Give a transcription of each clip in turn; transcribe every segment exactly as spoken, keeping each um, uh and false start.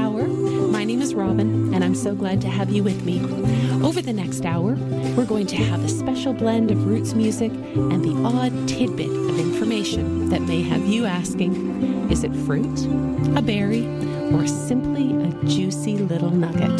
hour. My name is Robin, and I'm so glad to have you with me. Over the next hour, we're going to have a special blend of roots music and the odd tidbit of information that may have you asking, is it fruit, a berry, or simply a juicy little nugget?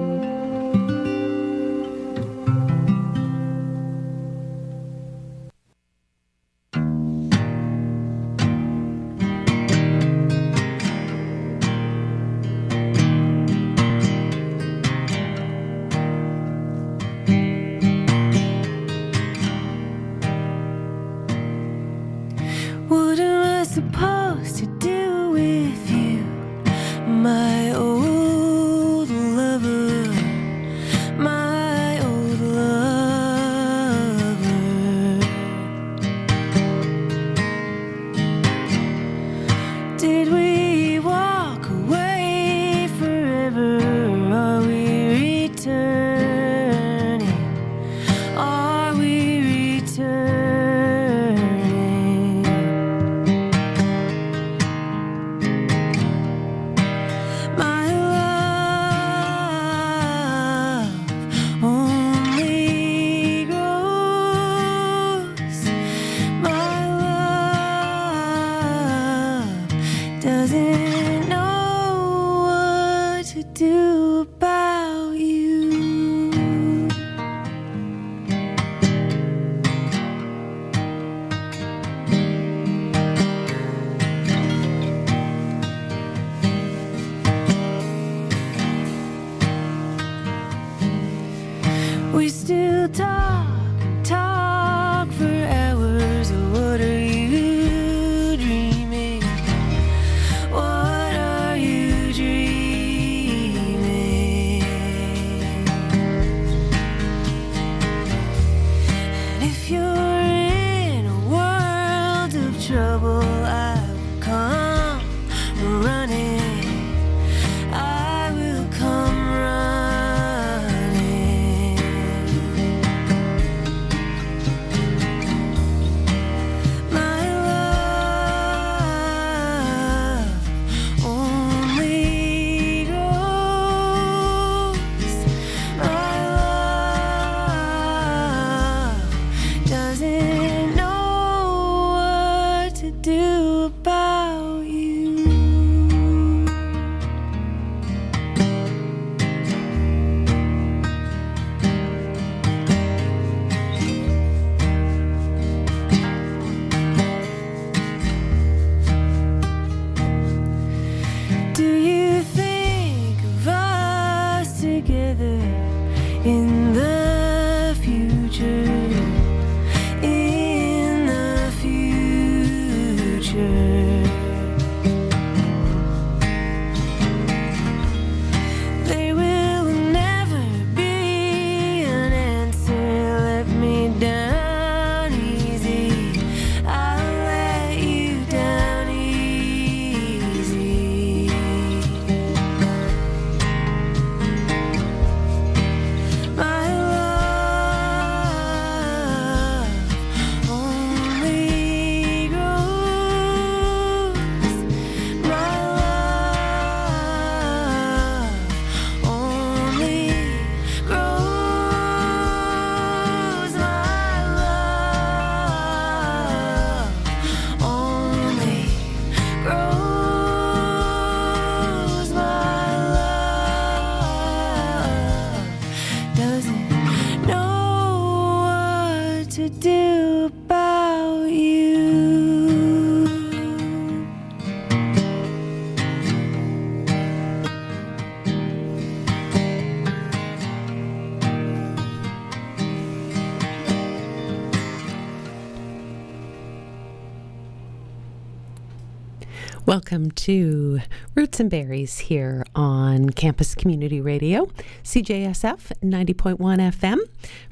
Welcome to Roots and Berries here on Campus Community Radio, C J S F ninety point one F M,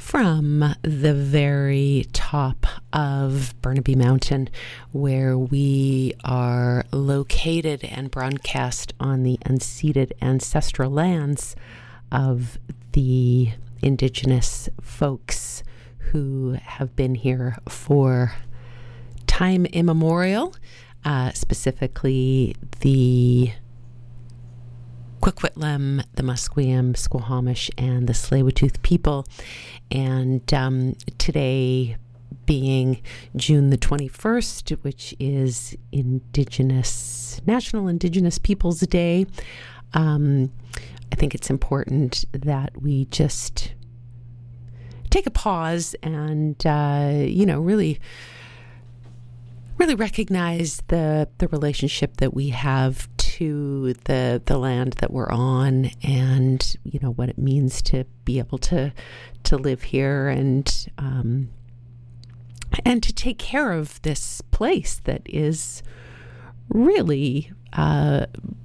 from the very top of Burnaby Mountain, where we are located and broadcast on the unceded ancestral lands of the Indigenous folks who have been here for time immemorial. Uh, specifically the Coquitlam, the Musqueam, Squamish, and the Tsleil-Waututh people. And um, today being June the twenty-first, which is Indigenous, National Indigenous Peoples Day, um, I think it's important that we just take a pause and, uh, you know, really really recognize the the relationship that we have to the the land that we're on, and you know what it means to be able to to live here and um, and to take care of this place that is really uh,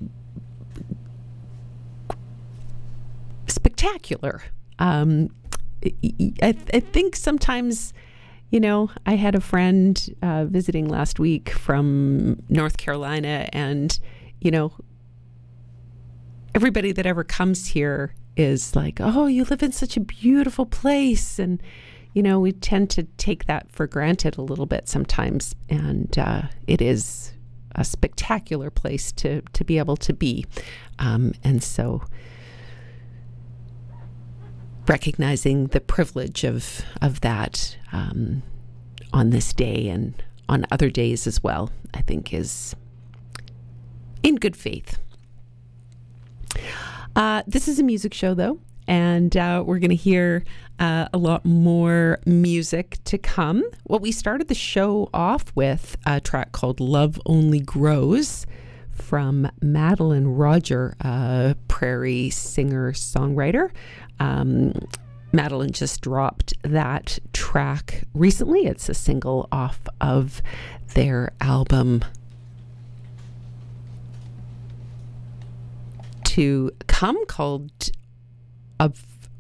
spectacular. Um, I, I think sometimes. You know, I had a friend uh, visiting last week from North Carolina, and, you know, everybody that ever comes here is like, oh, you live in such a beautiful place. And, you know, we tend to take that for granted a little bit sometimes. And uh, it is a spectacular place to, to be able to be. Um, and so recognizing the privilege of of that um, on this day and on other days as well, I think is in good faith. Uh, this is a music show, though, and uh, we're going to hear uh, a lot more music to come. Well, we started the show off with a track called Love Only Grows from Madeline Roger, a prairie singer-songwriter. Um, Madeline just dropped that track recently. It's a single off of their album To Come called of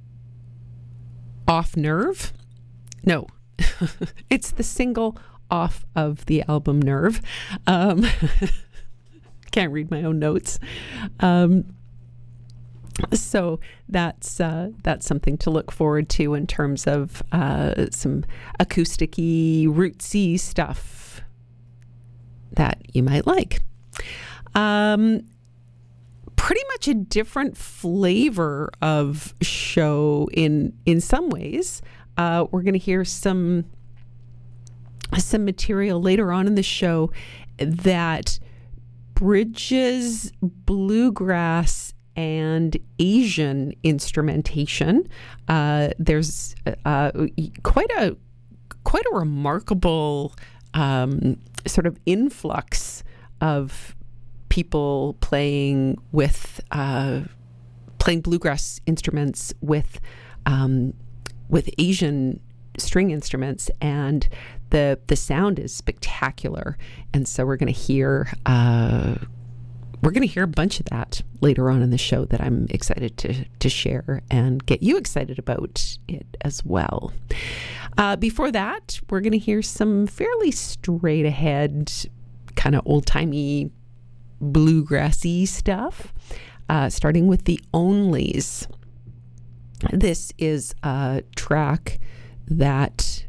Off Nerve. No, it's the single off of the album Nerve. Um, can't read my own notes. Um, So that's uh, that's something to look forward to in terms of uh, some acoustic-y, rootsy stuff that you might like. Um, pretty much a different flavor of show in in some ways. Uh, we're going to hear some some material later on in the show that bridges bluegrass and Asian instrumentation. Uh, there's uh, quite a quite a remarkable um, sort of influx of people playing with uh, playing bluegrass instruments with um, with Asian string instruments, and the the sound is spectacular. And so we're going to hear. Uh, We're going to hear a bunch of that later on in the show that I'm excited to to share and get you excited about it as well. Uh, before that, we're going to hear some fairly straight ahead, kind of old timey, bluegrassy stuff, uh, starting with the Onlys. This is a track that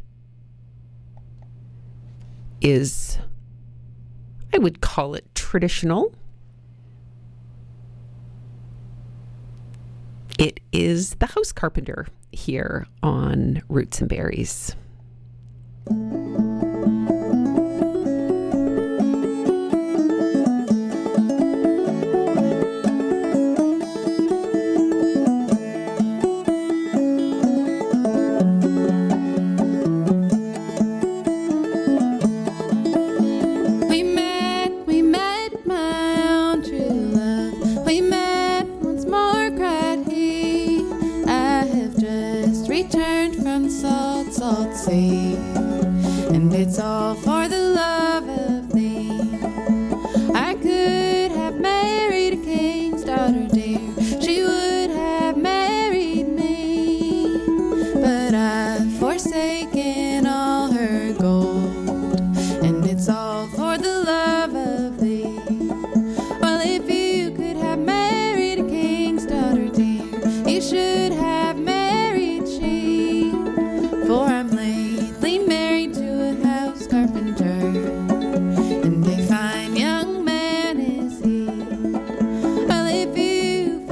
is, I would call it traditional. It is The House Carpenter here on Roots and Berries. And it's all for the love of thee. I could have married a king's daughter, dear. She would have married me, but I've forsaken all her gold, and it's all for the love of thee. Well, if you could have married a king's daughter, dear, you should have married she, for I'm lately married to a house carpenter, and a fine young man is he. Well, if you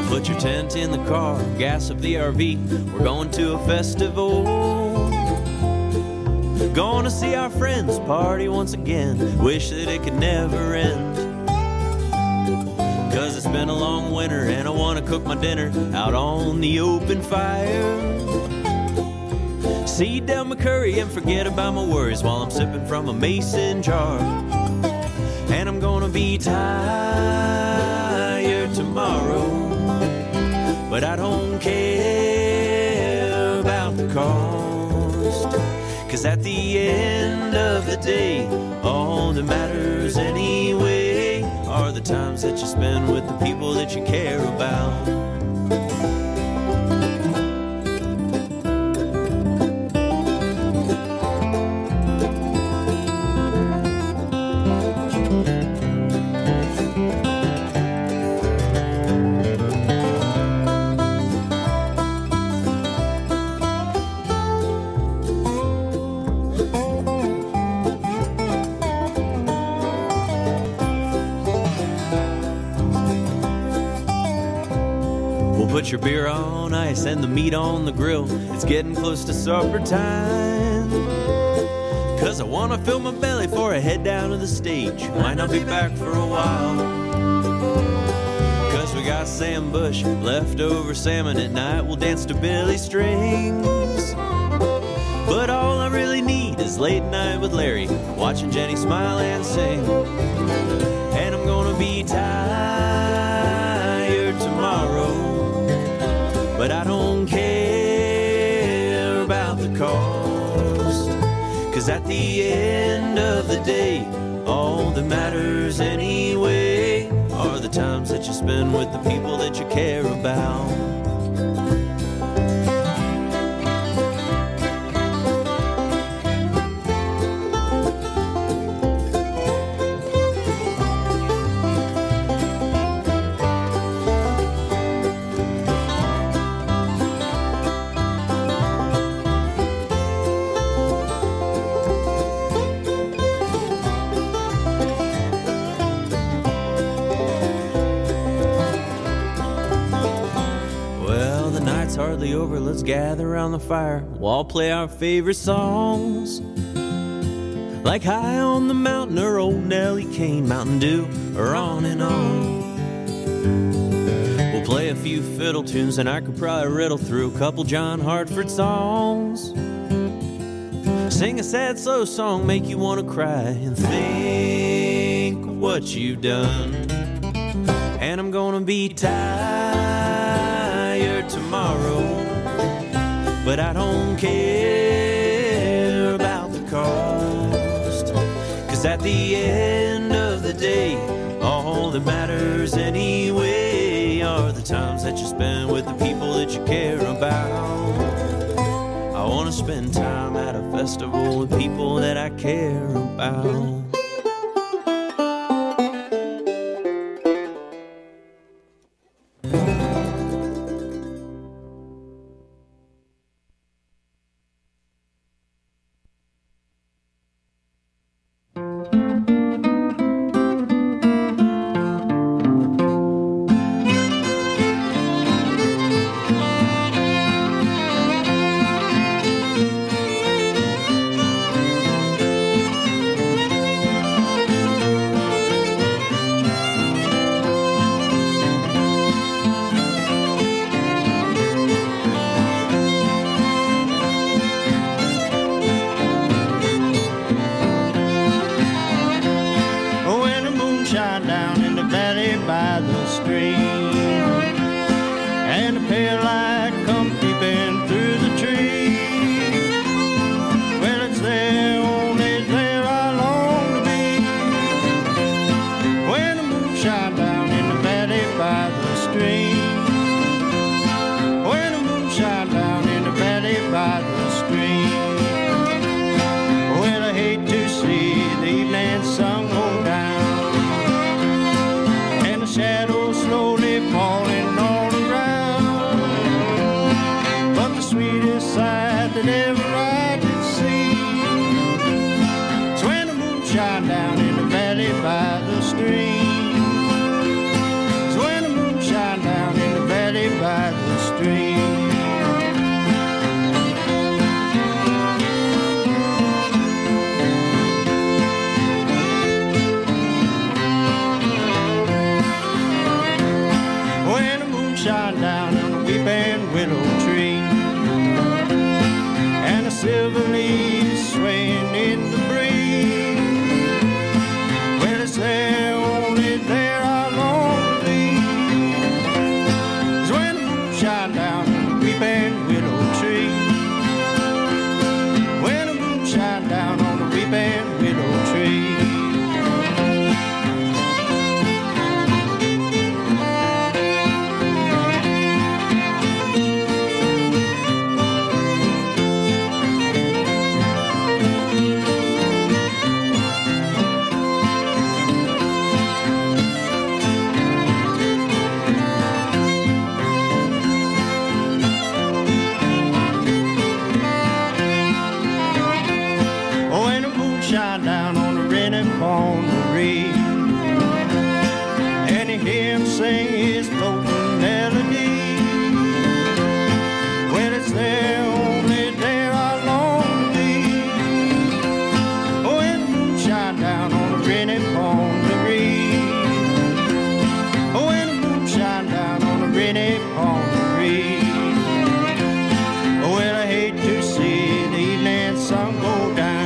Put your tent in the car, gas up the R V. We're going to a festival. Gonna see our friends party once again. Wish that it could never end. Cause it's been a long winter and I wanna cook my dinner out on the open fire. See down my curry and forget about my worries while I'm sipping from a mason jar. And I'm gonna be tired tomorrow, but I don't care about the cost. Cause at the end of the day, all that matters anyway are the times that you spend with the people that you care about. Put your beer on ice and the meat on the grill. It's getting close to supper time. Cause I wanna fill my belly before I head down to the stage. Might not be back for a while. Cause we got Sam Bush, leftover salmon at night. We'll dance to Billy Strings. But all I really need is late night with Larry, watching Jenny smile and sing. And I'm gonna be tired tomorrow, but I don't care about the cost. Cause at the end of the day, all that matters anyway are the times that you spend with the people that you care about. Hardly over, let's gather around the fire. We'll all play our favorite songs, like High on the Mountain or Old Nellie Kane, Mountain Dew, or On and On. We'll play a few fiddle tunes and I could probably riddle through a couple John Hartford songs. Sing a sad slow song, make you want to cry and think what you've done. And I'm gonna be tired tomorrow, but I don't care about the cost. Cause at the end of the day, all that matters anyway are the times that you spend with the people that you care about. I wanna spend time at a festival with people that I care about. moonshine down on a weeping willow tree, and the silver leaves swaying in the breeze. Well, it's there, only there I long to be, is when the moonshine down on a weeping willow tree, when the moonshine down on a weeping willow tree. Shine down on the rented pond-a-ree, and you hear him sing his floating melody. Well, it's there, only there I long to be. Oh, when the moon shine down on the rented pond-a-ree, oh, when the moon shine down on the rented pond-a-ree. Oh, well, I hate to see the evening sun go down,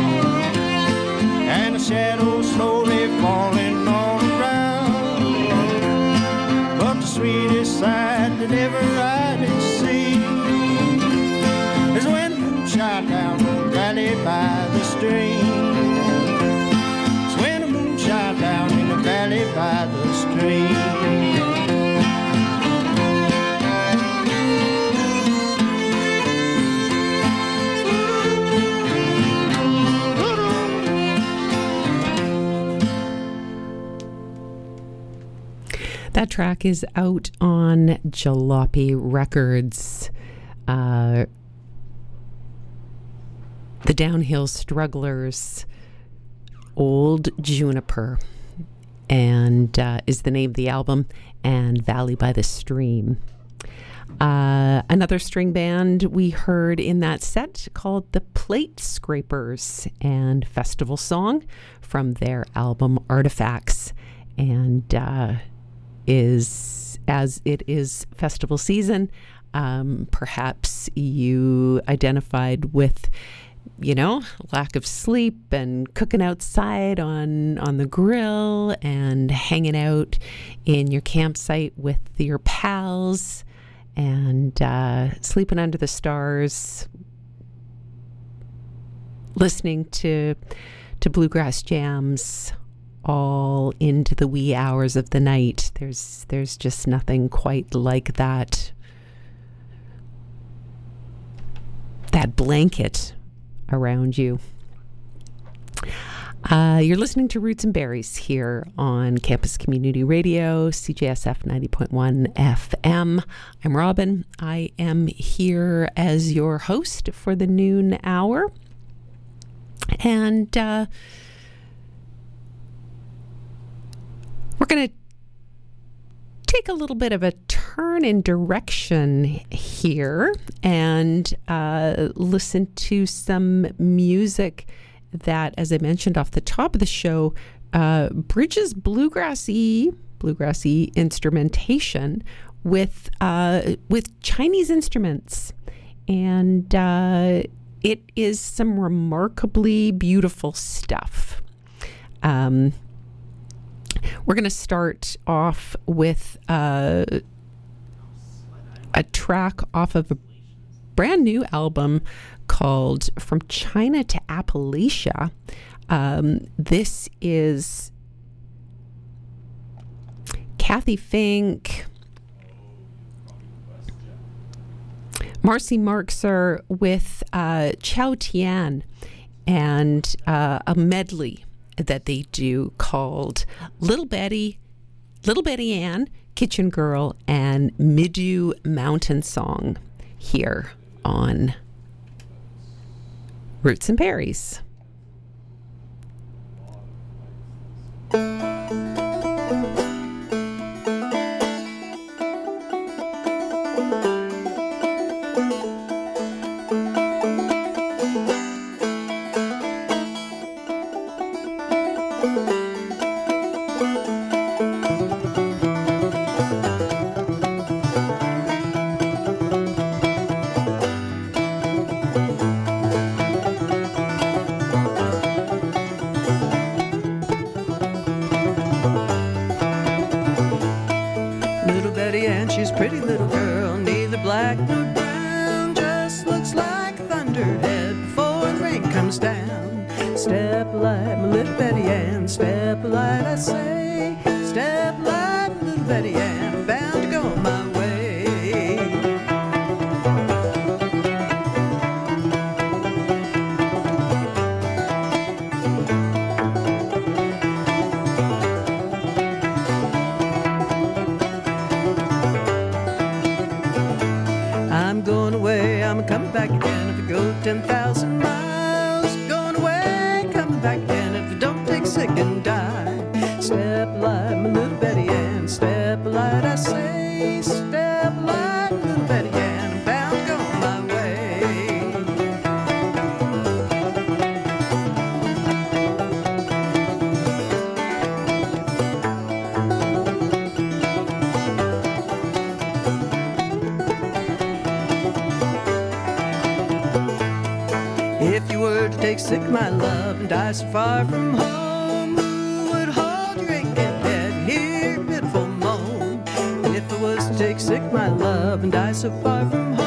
and the shadows slowly falling all around. But the sweetest sight that ever I did see is when the moon shine down on the valley by the stream. It's when the moon shine down in the valley by the stream. That track is out on Jalopy Records. Uh, the Downhill Strugglers, Old Juniper, and uh, is the name of the album, and Valley by the Stream. Uh, another string band we heard in that set called the Plate Scrapers, and Festival Song from their album Artifacts. And uh, is, as it is festival season, um, perhaps you identified with, you know, lack of sleep and cooking outside on, on the grill and hanging out in your campsite with your pals and uh, sleeping under the stars, listening to to bluegrass jams all into the wee hours of the night. There's there's just nothing quite like that. That blanket around you. Uh, you're listening to Roots and Berries here on Campus Community Radio, C J S F ninety point one F M. I'm Robin. I am here as your host for the noon hour. And uh, we're going to take a little bit of a turn in direction here and uh, listen to some music that, as I mentioned off the top of the show, uh, bridges bluegrassy, bluegrassy instrumentation with uh, with Chinese instruments, and uh, it is some remarkably beautiful stuff. Um, we're going to start off with uh, a track off of a brand new album called From China to Appalachia. Um, this is Kathy Fink, Marcy Marxer with uh, Chow Tian, and uh, a medley that they do called Little Betty, Little Betty Ann, Kitchen Girl, and Midu Mountain Song here on Roots and Berries. she's a pretty little girl, neither black nor brown, just looks like thunderhead before the rain comes down. Step light, my little Betty Ann, step light, I say, step light, my little Betty Ann, I'm bound to go my way. I'm going away, I'm coming back again. If I go ten thousand miles, going away, coming back again. If I don't take sick and die. Step light, my little Betty Ann, step light, I say, step light, my little Betty Ann, I'm bound to go my way. If you were to take sick, my love, and die so far from home, who would hold your aching head and hear your pitiful moan? If I was to take sick, my love, and die so far from home,